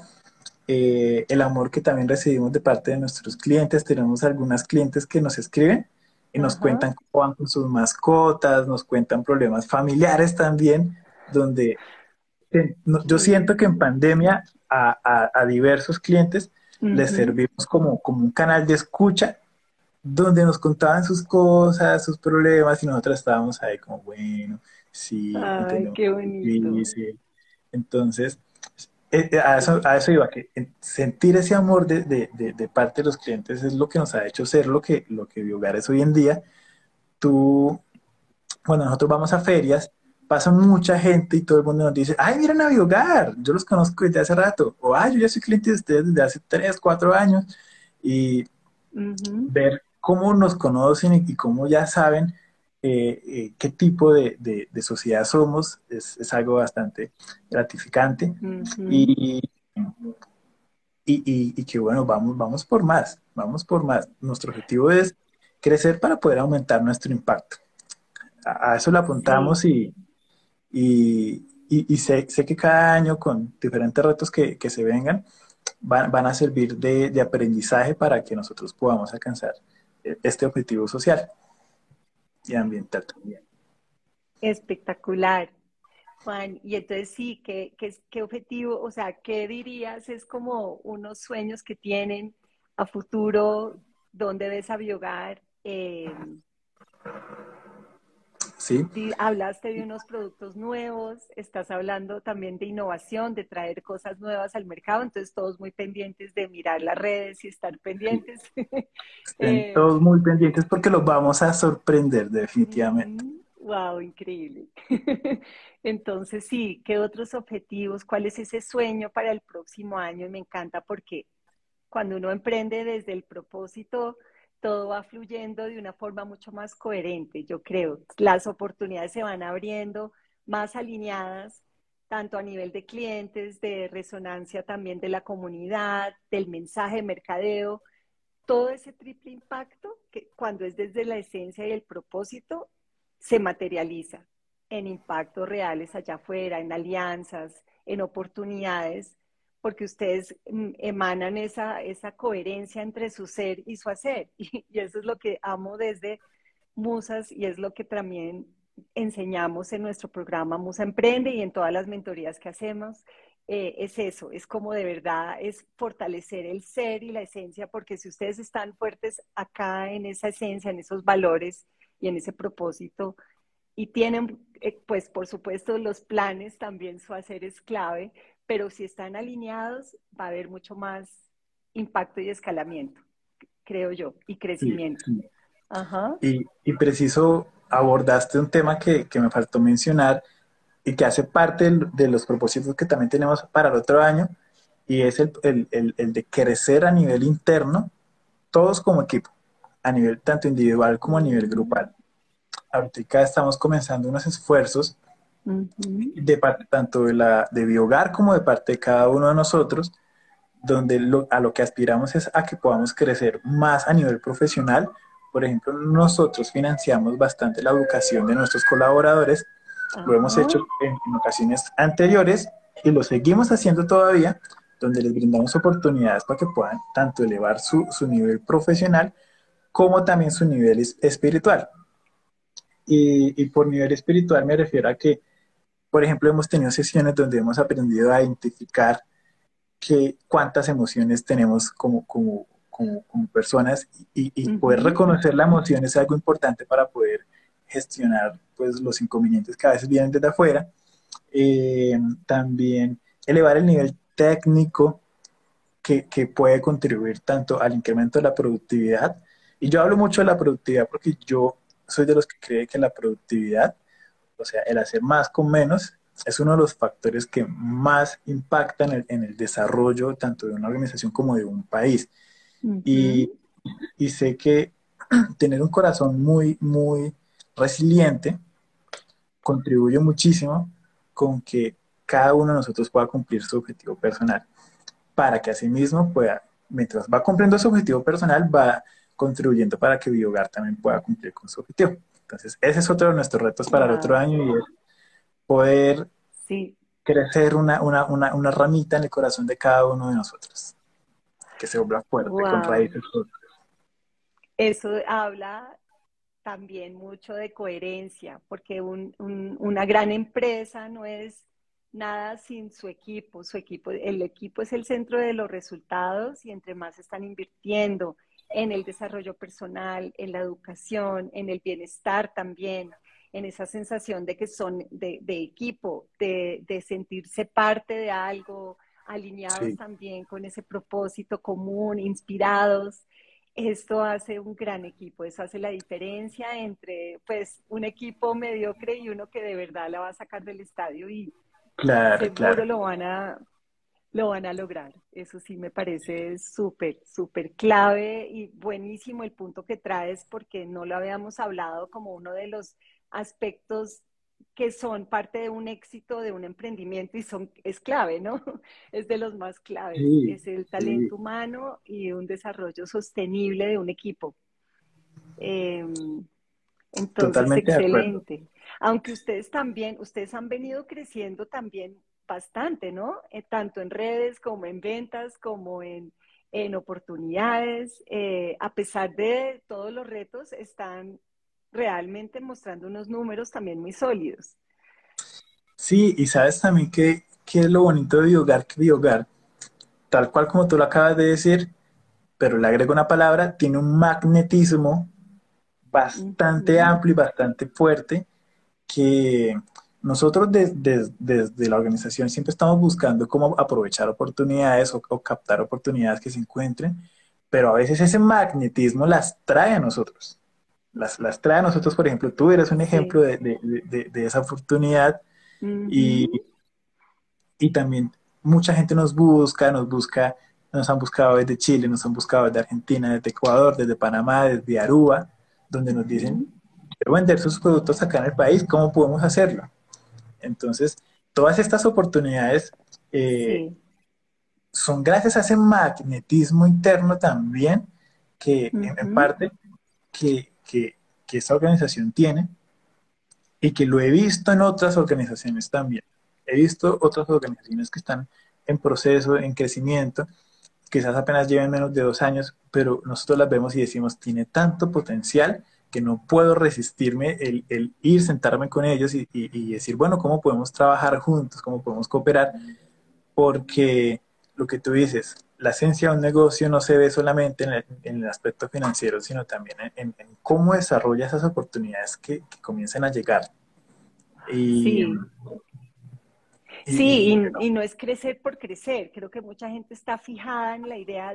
El amor que también recibimos de parte de nuestros clientes. Tenemos algunas clientes que nos escriben y nos Ajá. cuentan cómo van con sus mascotas, nos cuentan problemas familiares también, donde yo Sí. siento que en pandemia a diversos clientes les Ujú. servimos como un canal de escucha donde nos contaban sus cosas, sus problemas y nosotros estábamos ahí como, bueno, sí Ay, entendemos qué lo bonito. difícil. Entonces, a eso iba, que sentir ese amor de parte de los clientes es lo que nos ha hecho ser lo que Biogar es hoy en día. Tú, cuando nosotros vamos a ferias, pasa mucha gente y todo el mundo nos dice, ay, miren a Biogar, yo los conozco desde hace rato, o ay, yo ya soy cliente de ustedes desde hace 3 4 años, y Ujú, ver cómo nos conocen y cómo ya saben qué tipo de sociedad somos es algo bastante gratificante ujú. y, y que bueno, vamos por más, vamos por más. Nuestro objetivo es crecer para poder aumentar nuestro impacto. A eso le Sí. apuntamos y sé que cada año con diferentes retos que se vengan van a servir de aprendizaje para que nosotros podamos alcanzar este objetivo social y ambiental también. Espectacular, Juan. Y entonces sí, ¿qué objetivo, o sea, qué dirías es como unos sueños que tienen a futuro? ¿Dónde ves a Biogar? Sí, Hablaste de unos productos nuevos, estás hablando también de innovación, de traer cosas nuevas al mercado, entonces todos muy pendientes de mirar las redes y estar pendientes. estén todos muy pendientes porque los vamos a sorprender definitivamente. Wow, increíble. Entonces, sí, ¿qué otros objetivos? ¿Cuál es ese sueño para el próximo año? Y me encanta porque cuando uno emprende desde el propósito, todo va fluyendo de una forma mucho más coherente, yo creo. Las oportunidades se van abriendo más alineadas, tanto a nivel de clientes, de resonancia también de la comunidad, del mensaje de mercadeo, todo ese triple impacto que cuando es desde la esencia y el propósito, se materializa en impactos reales allá afuera, en alianzas, en oportunidades, porque ustedes emanan esa coherencia entre su ser y su hacer. Y eso es lo que amo desde Musas y es lo que también enseñamos en nuestro programa Musa Emprende y en todas las mentorías que hacemos. Es eso, es como de verdad, es fortalecer el ser y la esencia, porque si ustedes están fuertes acá en esa esencia, en esos valores y en ese propósito, y tienen, pues por supuesto, los planes, también su hacer es clave, pero si están alineados, va a haber mucho más impacto y escalamiento, creo yo, y Sí, crecimiento. sí. Ajá. Y preciso abordaste un tema que me faltó mencionar y que hace parte de los propósitos que también tenemos para el otro año, y es el de crecer a nivel interno, todos como equipo, a nivel tanto individual como a nivel Mm, grupal. Ahorita estamos comenzando unos esfuerzos ujú, de parte tanto de Biogar como de parte de cada uno de nosotros, donde a lo que aspiramos es a que podamos crecer más a nivel profesional. Por ejemplo, nosotros financiamos bastante la educación de nuestros colaboradores, lo hemos ajá. hecho en ocasiones anteriores y lo seguimos haciendo todavía, donde les brindamos oportunidades para que puedan tanto elevar su nivel profesional como también su nivel espiritual. Y por nivel espiritual me refiero a que, por ejemplo, hemos tenido sesiones donde hemos aprendido a identificar cuántas emociones tenemos como personas y poder Ujú. reconocer la emoción es algo importante para poder gestionar pues, los inconvenientes que a veces vienen desde afuera. También elevar el nivel técnico que puede contribuir tanto al incremento de la productividad. Y yo hablo mucho de la productividad porque yo soy de los que cree que la productividad, o sea, el hacer más con menos, es uno de los factores que más impactan en el desarrollo tanto de una organización como de un país. Y, Ujú. y sé que tener un corazón muy resiliente contribuye muchísimo con que cada uno de nosotros pueda cumplir su objetivo personal, para que asimismo pueda, mientras va cumpliendo su objetivo personal, va contribuyendo para que Biogar también pueda cumplir con su objetivo. Entonces, ese es otro de nuestros retos para el otro Wow. año y es poder Sí, crecer una ramita en el corazón de cada uno de nosotros, que se vuelva fuerte, con wow. raíces fuertes. Eso habla también mucho de coherencia, porque una gran empresa no es nada sin su equipo. Su equipo, el equipo es el centro de los resultados y entre más están invirtiendo en el desarrollo personal, en la educación, en el bienestar también. en esa sensación de que son de equipo, de sentirse parte de algo, alineados Sí, también con ese propósito común, inspirados. Esto hace un gran equipo, eso hace la diferencia entre pues un equipo mediocre y uno que de verdad la va a sacar del estadio y claro, seguro claro. lo van a lograr. Eso sí me parece súper, súper clave y buenísimo el punto que traes porque no lo habíamos hablado como uno de los aspectos que son parte de un éxito, de un emprendimiento y es clave, ¿no? Es de los más claves, Sí, es el sí, talento humano y un desarrollo sostenible de un equipo. Eh, entonces, totalmente de acuerdo. excelente. Aunque ustedes han venido creciendo también bastante, ¿no? Tanto en redes como en ventas, como en oportunidades. A pesar de todos los retos, están realmente mostrando unos números también muy sólidos. Sí, y sabes también que es lo bonito de Biogar, que Biogar, tal cual como tú lo acabas de decir, pero le agrego una palabra, tiene un magnetismo bastante Ujú. amplio y bastante fuerte que nosotros desde la organización siempre estamos buscando cómo aprovechar oportunidades o captar oportunidades que se encuentren, pero a veces ese magnetismo las trae a nosotros. Las trae a nosotros, por ejemplo, tú eres un ejemplo Sí. de esa oportunidad y, Ujú. y también mucha gente nos busca, nos han buscado desde Chile, nos han buscado desde Argentina, desde Ecuador, desde Panamá, desde Aruba, donde nos dicen, Ujú. quiero vender sus productos acá en el país, ¿cómo podemos hacerlo? Entonces, todas estas oportunidades Sí. son gracias a ese magnetismo interno también, que en Ujú. parte que esta organización tiene y que lo he visto en otras organizaciones también. He visto otras organizaciones que están en proceso, en crecimiento, quizás apenas lleven menos de 2 años, pero nosotros las vemos y decimos, tiene tanto potencial que no puedo resistirme el ir, sentarme con ellos y decir, bueno, ¿cómo podemos trabajar juntos? ¿Cómo podemos cooperar? Porque lo que tú dices, la esencia de un negocio no se ve solamente en el aspecto financiero, sino también en cómo desarrolla esas oportunidades que comienzan a llegar. Y, Sí. Sí, y y no es crecer por crecer. Creo que mucha gente está fijada en la idea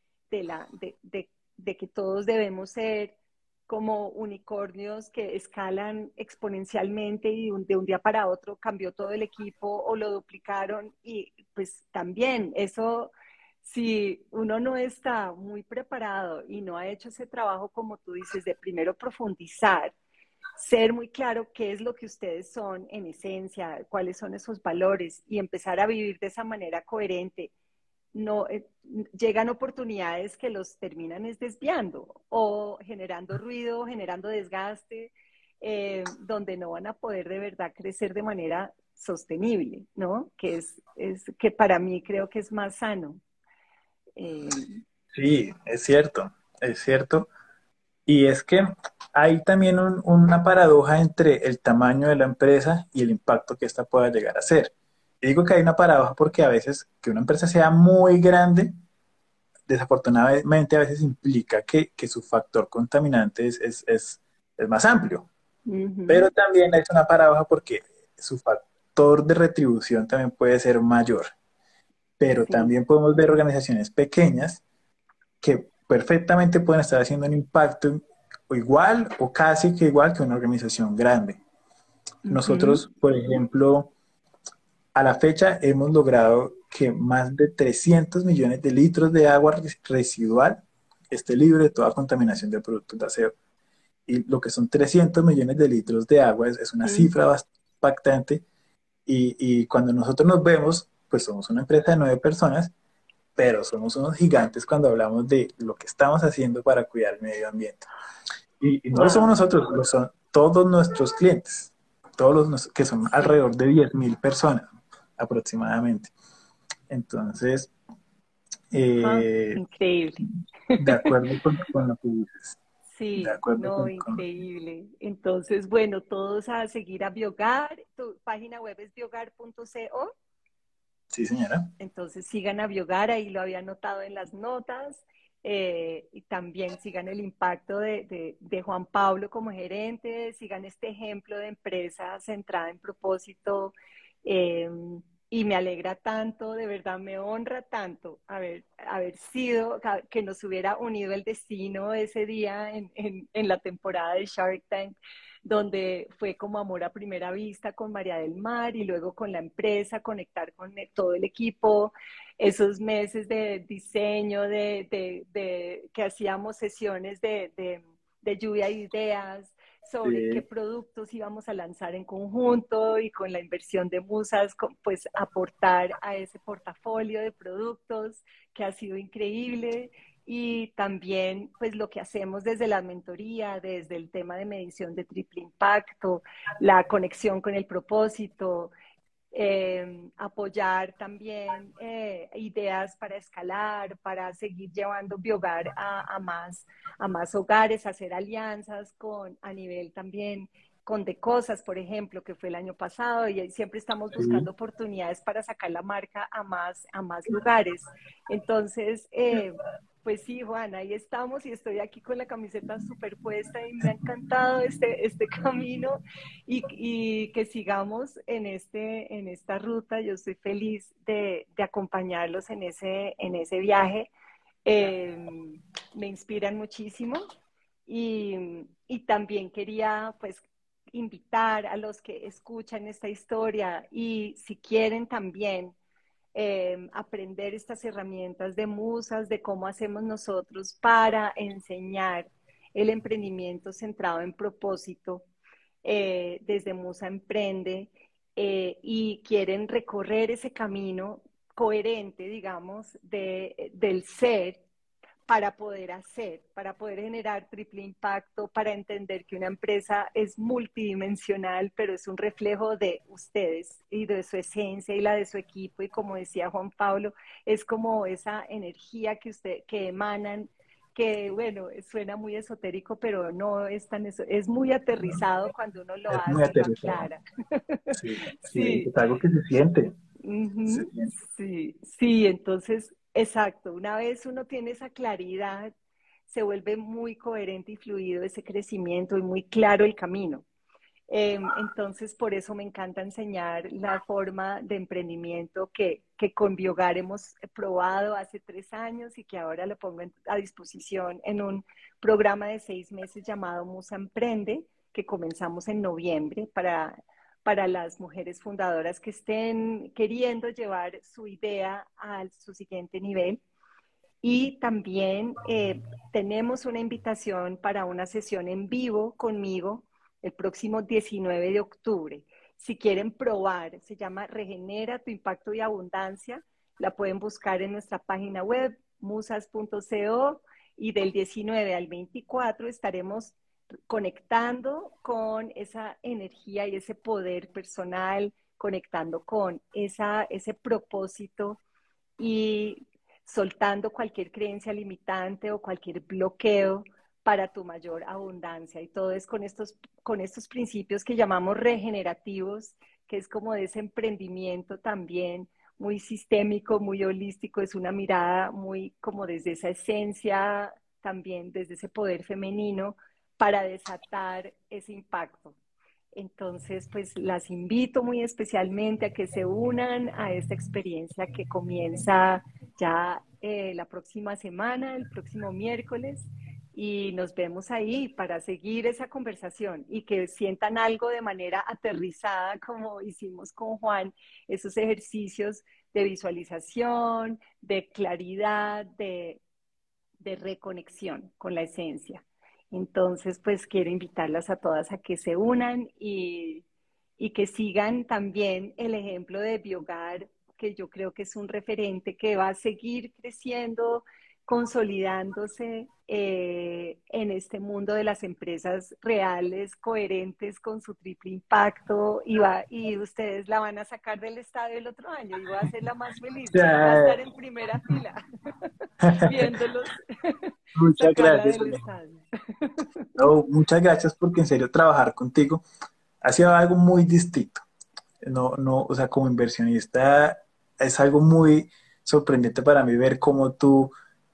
de que todos debemos ser como unicornios que escalan exponencialmente y de un día para otro cambió todo el equipo o lo duplicaron y pues también eso, si uno no está muy preparado y no ha hecho ese trabajo como tú dices de primero profundizar, ser muy claro qué es lo que ustedes son en esencia, cuáles son esos valores y empezar a vivir de esa manera coherente. No, llegan oportunidades que los terminan es desviando o generando ruido, generando desgaste, donde no van a poder de verdad crecer de manera sostenible, ¿no? Que para mí creo que es más sano. Eh, sí, es cierto, es cierto. Y es que hay también una paradoja entre el tamaño de la empresa y el impacto que ésta pueda llegar a ser. Y digo que hay una paradoja porque a veces que una empresa sea muy grande, desafortunadamente a veces implica que su factor contaminante es más amplio. Pero Ujú. también hay una paradoja porque su factor de retribución también puede ser mayor. Pero Sí. también podemos ver organizaciones pequeñas que perfectamente pueden estar haciendo un impacto o igual o casi que igual que una organización grande. Ujú. Nosotros, por ejemplo, a la fecha hemos logrado que más de 300 millones de litros de agua residual esté libre de toda contaminación de productos de aseo. Y lo que son 300 millones de litros de agua es una Mm. cifra bastante impactante. Y cuando nosotros nos vemos, pues somos una empresa de 9 personas, pero somos unos gigantes cuando hablamos de lo que estamos haciendo para cuidar el medio ambiente. Y no lo somos Wow. nosotros, lo son todos nuestros clientes, todos los que son Sí. alrededor de 10.000 personas aproximadamente. Entonces, Ah, eh, increíble. de acuerdo con lo que dices, de Sí, acuerdo no, con increíble. Entonces, bueno, todos a seguir a Biogar. Tu página web es biogar.co. sí, señora. Entonces, sigan a Biogar, ahí lo había notado en las notas. y también sigan el impacto de Juan Pablo como gerente, sigan este ejemplo de empresa centrada en propósito. eh, y me alegra tanto, de verdad me honra tanto haber sido, que nos hubiera unido el destino ese día en la temporada de Shark Tank, donde fue como amor a primera vista con María del Mar y luego con la empresa, conectar con todo el equipo, esos meses de diseño, que hacíamos sesiones de lluvia de ideas sobre qué Sí. productos íbamos a lanzar en conjunto y con la inversión de Musas, pues aportar a ese portafolio de productos que ha sido increíble. Y también pues lo que hacemos desde la mentoría, desde el tema de medición de triple impacto, la conexión con el propósito, apoyar también ideas para escalar, para seguir llevando Biogar a más hogares, hacer alianzas a nivel también con Decosas, por ejemplo, que fue el año pasado, y siempre estamos buscando Sí. oportunidades para sacar la marca a más lugares. Entonces, pues sí, Juan, ahí estamos y estoy aquí con la camiseta superpuesta y me ha encantado este camino y que sigamos en esta ruta. Yo estoy feliz de acompañarlos en ese viaje. Eh, Me inspiran muchísimo y también quería pues invitar a los que escuchan esta historia y si quieren también aprender estas herramientas de musas, de cómo hacemos nosotros para enseñar el emprendimiento centrado en propósito desde Musa Emprende y quieren recorrer ese camino coherente, digamos, del ser para poder hacer, para poder generar triple impacto, para entender que una empresa es multidimensional, pero es un reflejo de ustedes y de su esencia y la de su equipo. Y como decía Juan Pablo, es como esa energía que emanan, que bueno, suena muy esotérico, pero no es tan eso, es muy aterrizado cuando uno lo Es muy hace y lo aterrizado. aclara. Sí, sí, Sí, es algo que se siente. Se ujú, siente. sí, sí, entonces, exacto, una vez uno tiene esa claridad, se vuelve muy coherente y fluido ese crecimiento y muy claro el camino. Entonces, por eso me encanta enseñar la forma de emprendimiento que con Biogar hemos probado hace 3 años y que ahora lo pongo a disposición en un programa de 6 meses llamado Musa Emprende, que comenzamos en noviembre para las mujeres fundadoras que estén queriendo llevar su idea a su siguiente nivel. Y también tenemos una invitación para una sesión en vivo conmigo el próximo 19 de octubre. Si quieren probar, se llama Regenera tu impacto y abundancia. La pueden buscar en nuestra página web, musas.co, y del 19 al 24 estaremos conectando con esa energía y ese poder personal, conectando con ese propósito y soltando cualquier creencia limitante o cualquier bloqueo para tu mayor abundancia. Y todo es con estos principios que llamamos regenerativos, que es como de ese emprendimiento también muy sistémico, muy holístico, es una mirada muy como desde esa esencia, también desde ese poder femenino para desatar ese impacto. Entonces, pues las invito muy especialmente a que se unan a esta experiencia que comienza ya la próxima semana, el próximo miércoles, y nos vemos ahí para seguir esa conversación y que sientan algo de manera aterrizada, como hicimos con Juan, esos ejercicios de visualización, de claridad, de reconexión con la esencia. Entonces, pues quiero invitarlas a todas a que se unan y que sigan también el ejemplo de Biogar, que yo creo que es un referente que va a seguir creciendo, consolidándose en este mundo de las empresas reales, coherentes con su triple impacto y ustedes la van a sacar del estadio el otro año y voy a ser la más feliz. Voy a estar en primera fila viéndolos Muchas sacarla gracias. del estadio. No, muchas gracias porque en serio trabajar contigo ha sido algo muy distinto. No, no, o sea, como inversionista es algo muy sorprendente para mí ver cómo tú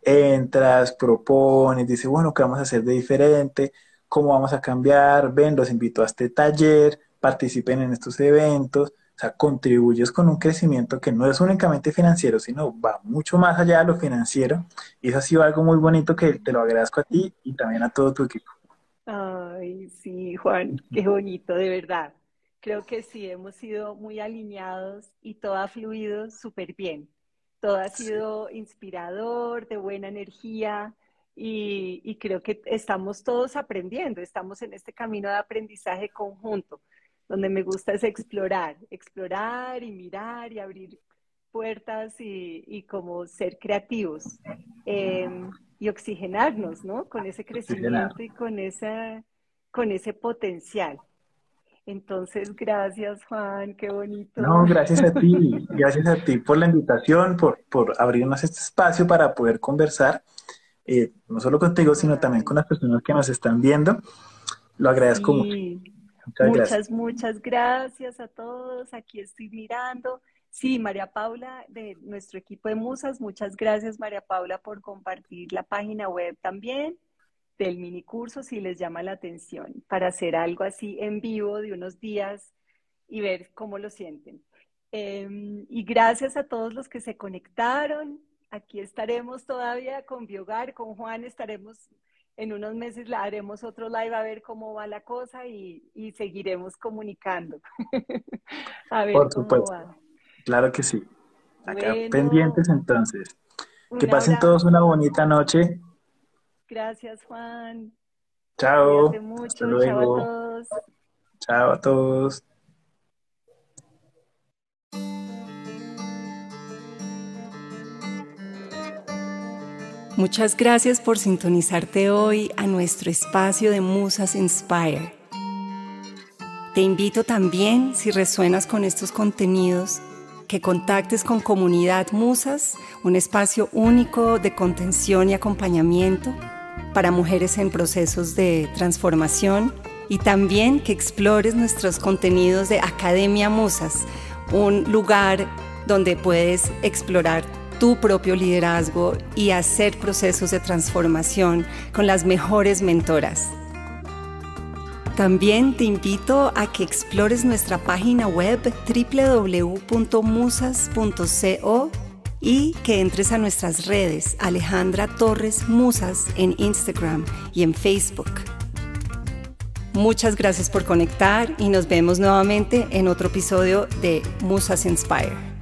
entras, propones, dices, bueno, ¿qué vamos a hacer de diferente? ¿Cómo vamos a cambiar? Ven, los invito a este taller, participen en estos eventos. O sea, contribuyes con un crecimiento que no es únicamente financiero, sino va mucho más allá de lo financiero. Y eso ha sido algo muy bonito que te lo agradezco a ti y también a todo tu equipo. Ay, sí, Juan, qué bonito, de verdad. Creo que sí, hemos sido muy alineados y todo ha fluido súper bien. Todo ha Sí, sido inspirador, de buena energía y creo que estamos todos aprendiendo, estamos en este camino de aprendizaje conjunto, donde me gusta es explorar, explorar y mirar y abrir puertas y como ser creativos. Y oxigenarnos, ¿no? Con ese sí, Genaro. crecimiento y con ese potencial. Entonces, gracias, Juan, qué bonito. No, gracias a ti por la invitación, por abrirnos este espacio para poder conversar, no solo contigo, sino también con Ay, las personas que nos están viendo. Lo agradezco mucho. sí, Muchas gracias. muchas gracias a todos. Aquí estoy mirando. Sí, María Paula, de nuestro equipo de Musas, muchas gracias, María Paula, por compartir la página web también del mini curso, si les llama la atención, para hacer algo así en vivo de unos días y ver cómo lo sienten. Y gracias a todos los que se conectaron. Aquí estaremos todavía con Biogar, con Juan, estaremos en unos meses, haremos otro live a ver cómo va la cosa y seguiremos comunicando. A ver Por cómo supuesto, va. claro que sí. Acá Bueno, pendientes entonces. Que un pasen todos una abrazo. bonita noche. Gracias, Juan. Cuídate Chao. Hasta mucho. Chao a luego. todos. Chao a todos. Muchas gracias por sintonizarte hoy a nuestro espacio de Musas Inspire. Te invito también, si resuenas con estos contenidos, que contactes con Comunidad Musas, un espacio único de contención y acompañamiento para mujeres en procesos de transformación, y también que explores nuestros contenidos de Academia Musas, un lugar donde puedes explorar tu propio liderazgo y hacer procesos de transformación con las mejores mentoras. También te invito a que explores nuestra página web www.musas.co y que entres a nuestras redes Alejandra Torres Musas en Instagram y en Facebook. Muchas gracias por conectar y nos vemos nuevamente en otro episodio de Musas Inspire.